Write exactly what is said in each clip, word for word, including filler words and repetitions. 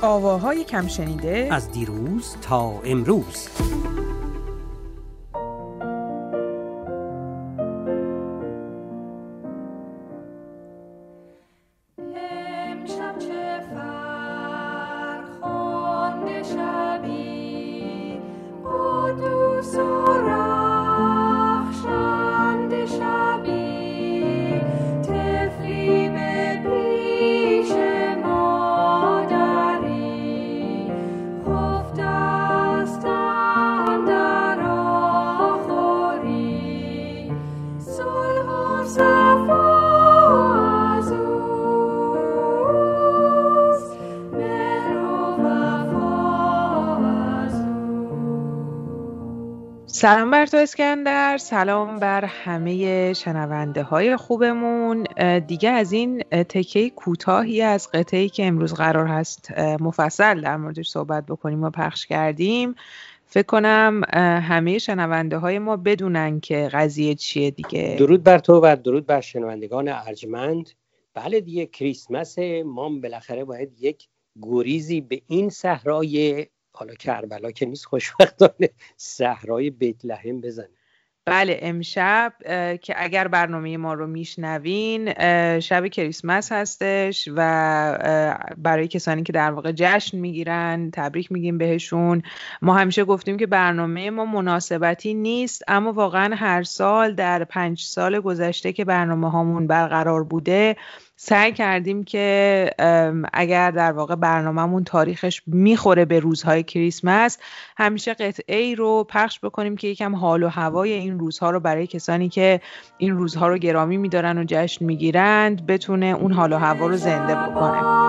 آواهای کم شنیده از دیروز تا امروز. سلام بر تو اسکندر، سلام بر همه شنونده های خوبمون. دیگه از این تکه کوتاهی از قطعه‌ای که امروز قرار هست مفصل در موردش صحبت بکنیم و پخش کردیم، فکر کنم همه شنونده های ما بدونن که قضیه چیه دیگه. درود بر تو و درود بر شنوندگان ارجمند. بله دیگه کریسمس، ما بالاخره باید یک گریزی به این صحرای، حالا کربلا که نیست خوشبختانه، صحرای بیت لحم بزنیم. بله، امشب که اگر برنامه ما رو میشنوین شب کریسمس هستش و برای کسانی که در واقع جشن میگیرن تبریک میگیم بهشون. ما همیشه گفتیم که برنامه ما مناسبتی نیست، اما واقعا هر سال در پنج سال گذشته که برنامه هامون برقرار بوده سعی کردیم که اگر در واقع برنامه‌مون تاریخش میخوره به روزهای کریسمس، همیشه قطعه ای رو پخش بکنیم که یکم حال و هوای این روزها رو برای کسانی که این روزها رو گرامی می‌دارن و جشن میگیرند بتونه اون حال و هوا رو زنده بکنه.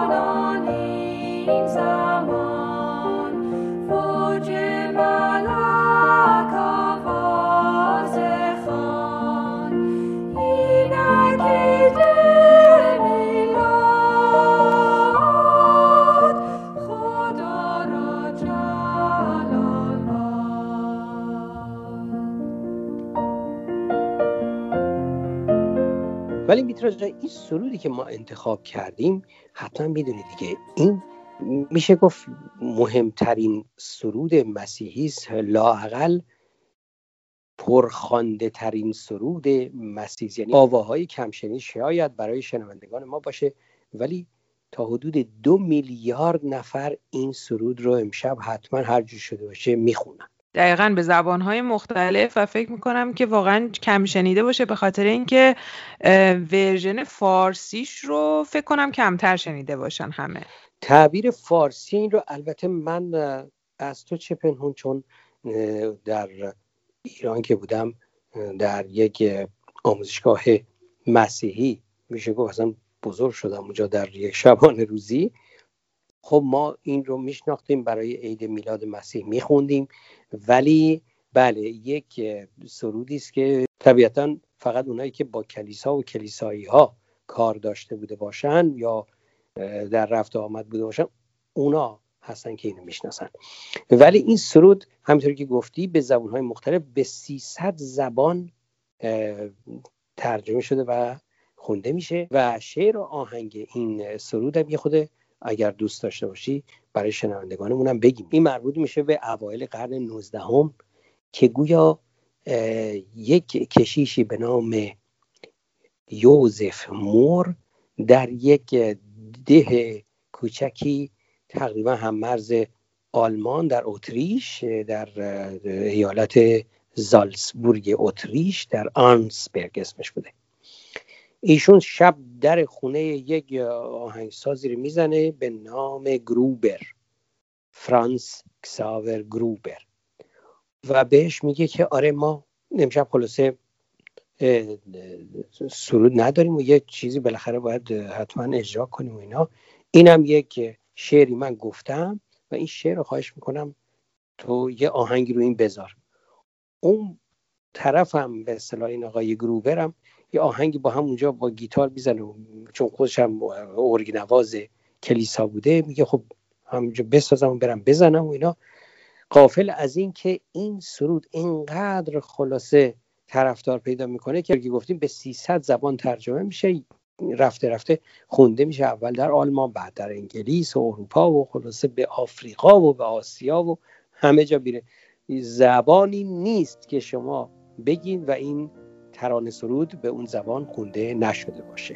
ولی میترا جان، این سرودی که ما انتخاب کردیم حتما میدونید دیگه، این میشه گفت مهمترین سرود مسیحی است، لااقل پرخوانده ترین سرود مسیحی، یعنی آواهای کمشنی شاید برای شنوندگان ما باشه، ولی تا حدود دو میلیارد نفر این سرود رو امشب حتما هر جور شده باشه میخونن. دقیقاً به زبانهای مختلف و فکر میکنم که واقعا کم شنیده باشه، به خاطر اینکه ورژن فارسیش رو فکر کنم کمتر شنیده باشن همه. تعبیر فارسی این رو البته من از تو چه پنهون، چون در ایران که بودم در یک آموزشگاه مسیحی میشه گفت اصلا بزرگ شدم اونجا در یک شبانه روزی، خب ما این رو میشناختیم، برای عید میلاد مسیح میخوندیم، ولی بله یک سرودی است که طبیعتاً فقط اونایی که با کلیسا و کلیسایی ها کار داشته بوده باشن یا در رفت و آمد بوده باشن اونا هستن که اینو میشناسن. ولی این سرود همونطوری که گفتی به زبانهای مختلف به سیصد زبان ترجمه شده و خونده میشه و شعر و آهنگ این سرود هم یه خود اگر دوست داشته باشی برای شنوندگانمونم بگیم. این مربوط میشه به اوایل قرن نوزدهم که گویا یک کشیشی به نام یوزف مور در یک ده کوچکی تقریبا هم‌مرز آلمان در اتریش، در ایالت زالتسبورگ اتریش در آرنسبرگ اسمش بوده، ایشون شب در خونه یک آهنگسازی رو میزنه به نام گروبر، فرانس کساور گروبر، و بهش میگه که آره ما امشب خلاصه سرود نداریم و یه چیزی بالاخره باید حتما اجرا کنیم و اینا. اینم یک شعری من گفتم و این شعر رو خواهش میکنم تو یه آهنگی رو این بذار. اون طرفم به اصطلاح این آقای گروبرم یه آهنگی با هم اونجا با گیتار میزنه، چون خودش هم ارگ نواز کلیسا بوده، میگه خب همونجا بسازم و برم بزنم و اینا. غافل از این که این سرود اینقدر خلاصه طرفدار پیدا میکنه که گفتیم به سیصد زبان ترجمه میشه. رفته رفته خونده میشه، اول در آلمان، بعد در انگلیس و اروپا و خلاصه به آفریقا و به آسیا و همه جا بیره. زبانی نیست که شما بگین و این ترانه سرود به اون زبان خونده نشده باشه.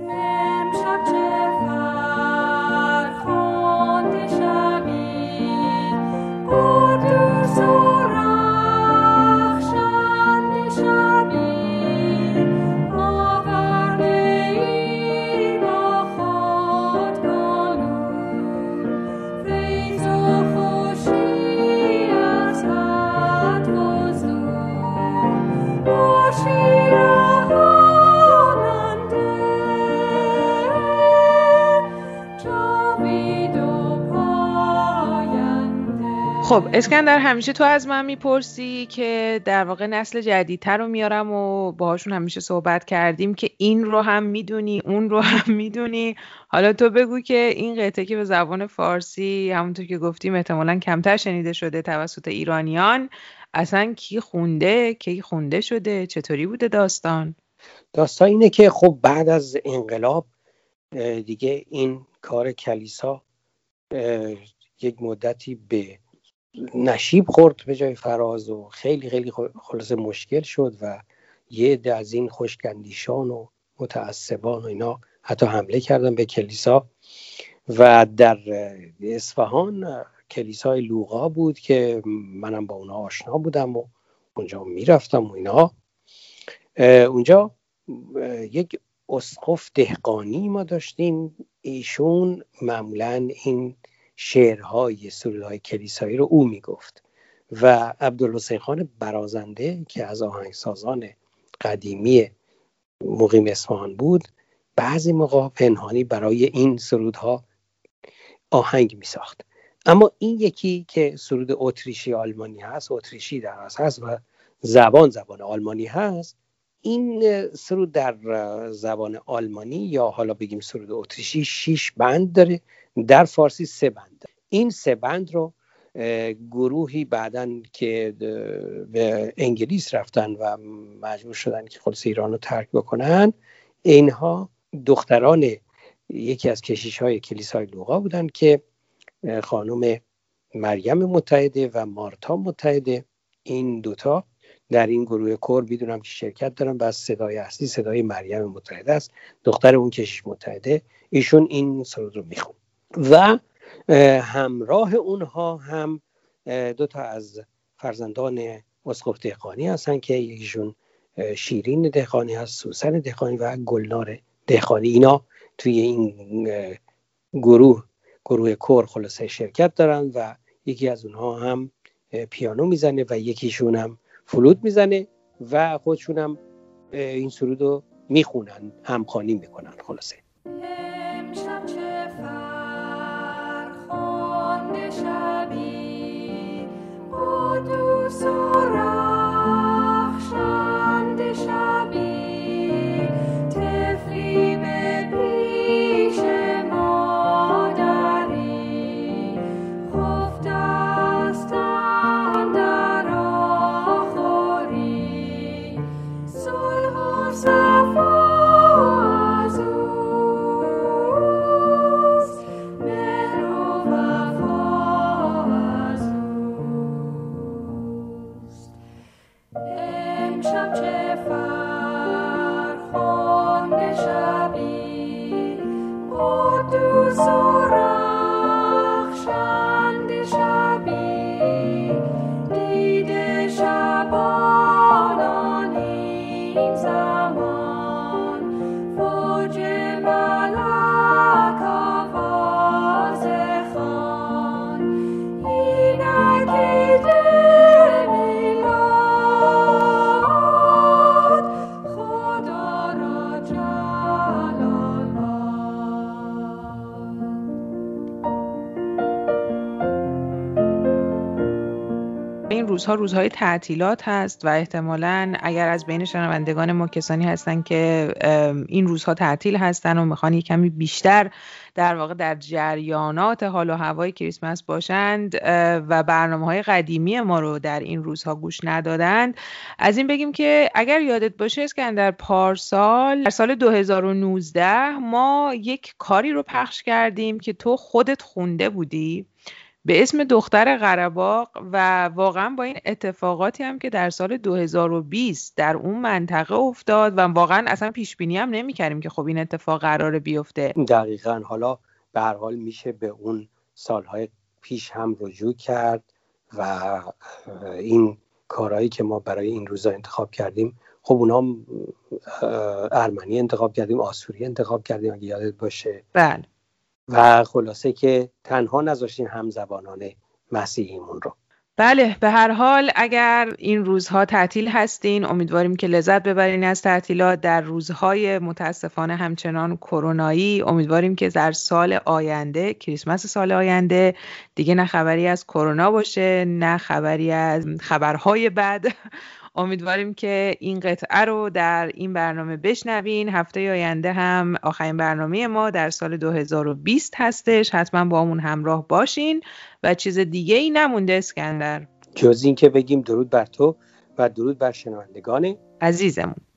خب اسکندر، همیشه تو از من میپرسی که در واقع نسل جدیدتر رو میارم و باهاشون همیشه صحبت کردیم که این رو هم میدونی اون رو هم میدونی. حالا تو بگو که این قطعه که به زبان فارسی همونطور که گفتیم احتمالاً کمتر شنیده شده توسط ایرانیان، اصلا کی خونده، کی خونده شده، چطوری بوده داستان؟ داستان اینه که خب بعد از انقلاب دیگه این کار کلیسا یک مدتی به نشیب خورد به جای فراز و خیلی خیلی خلاصه مشکل شد و یه عده از این خشک‌اندیشان و متعصبان و اینا حتی حمله کردن به کلیسا. و در اصفهان کلیسای لوقا بود که منم با اونا آشنا بودم و اونجا میرفتم و اینا. اونجا یک اسقف دهقانی ما داشتیم، ایشون معمولاً این شعرهای سرودهای کلیسایی رو او میگفت و عبدالحسین خان برازنده که از آهنگسازان قدیمی مقیم اصفهان بود بعضی موقع پنهانی برای این سرودها آهنگ میساخت. اما این یکی که سرود اتریشی آلمانی هست، اتریشی در اصل هست و زبان زبان آلمانی هست، این سرود در زبان آلمانی یا حالا بگیم سرود اتریشی شش بند داره، در فارسی سه بند داره. این سه بند رو گروهی بعدن که به انگلیس رفتن و مجبور شدن که خلاص ایران رو ترک بکنن، اینها دختران یکی از کشیش‌های کلیسای لوقا بودن که خانم مریم متحده و مارتا متحده، این دوتا در این گروه کور میدونم که شرکت دارن و صدای اصلی صدای مریم متحده است، دختر اون کشیش متحده. ایشون این سرود رو میخون و همراه اونها هم دو تا از فرزندان اسقف دهقانی هستن که یکیشون شیرین دهقانی هست، سوسن دهقانی و گلنار دهقانی. اینا توی این گروه گروه کور خلاصه شرکت دارن و یکی از اونها هم پیانو میزنه و یکیشون هم فلوت میزنه و خودشون هم این سرود رو میخونن، همخوانی میکنن. خلاصه امشب چه فرخنده شبی با دوست و رخشنده شبی، طفلی به پیش مادری خفته است اندر آخوری، صلح و صفا از اوست، مهر و وفا از اوست. امشب چه فرخنده شبی با دوست و رخشنده شبی، دیده شبانان این زمان، فوج ملک آواز خوان، اینک میلاد خدا را جلال باد. روزها روزهای تعطیلات هست و احتمالاً اگر از بین شنوندگان ما کسانی هستن که این روزها تعطیل هستن و میخوان یک کمی بیشتر در واقع در جریانات حال و هوای کریسمس باشند و برنامه‌های قدیمی ما رو در این روزها گوش ندادند، از این بگیم که اگر یادت باشه اسکندر، پارسال در سال دو هزار و نوزده ما یک کاری رو پخش کردیم که تو خودت خونده بودی به اسم دختر قره‌باغ و واقعا با این اتفاقاتی هم که در سال دو هزار و بیست در اون منطقه افتاد و واقعا اصلا پیش بینی هم نمی‌کردیم که خب این اتفاق قراره بیفته. دقیقاً. حالا به هر حال میشه به اون سالهای پیش هم رجوع کرد و این کارهایی که ما برای این روزا انتخاب کردیم، خب اونا ارمنی انتخاب کردیم، آسوری انتخاب کردیم اگه یادت باشه. بله. و خلاصه که تنها نذاشتیم همزبانان مسیحیمون رو. بله، به هر حال اگر این روزها تعطیل هستین، امیدواریم که لذت ببرین از تعطیلات. در روزهای متاسفانه همچنان کرونایی، امیدواریم که در سال آینده، کریسمس سال آینده، دیگه نه خبری از کرونا باشه نه خبری از خبرهای بد. امیدواریم که این قطعه رو در این برنامه بشنوین. هفته آینده هم آخرین برنامه ما در سال دو هزار و بیست هستش. حتما با همون همراه باشین و چیز دیگه ای نمونده اسکندر جز این که بگیم درود بر تو و درود بر شنوندگان عزیزمون.